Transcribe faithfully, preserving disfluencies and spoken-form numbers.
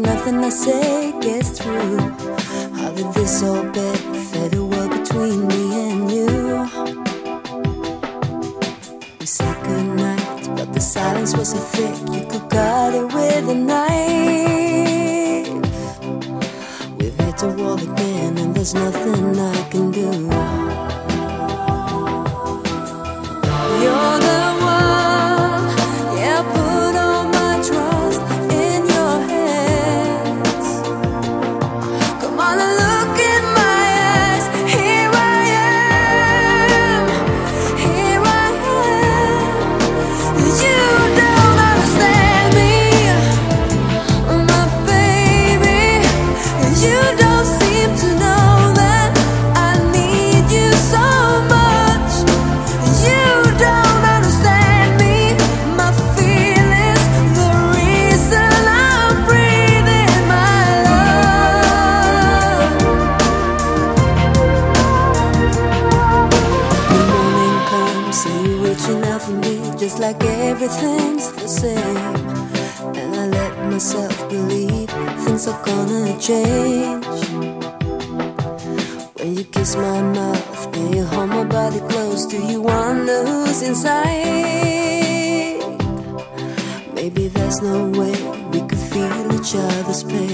nothing I say gets through. How did this all benefit a world between me and you? We said goodnight, but the silence was so thick you could cut it with a knife. We've hit the wall again and there's nothing I can do. You're the one, yeah, put all my trust in your hands. Come on and look in my eyes. Here I am, here I am. You don't understand me, my baby. You don't seem to know that I need you so much. You don't understand me, my feelings, the reason I'm breathing my love. The morning comes and you're reaching out for me, just like everything's the same. And I let myself believe things are gonna change. When you kiss my mouth and you hold my body close, do you wonder who's inside? Maybe there's no way we could feel each other's pain.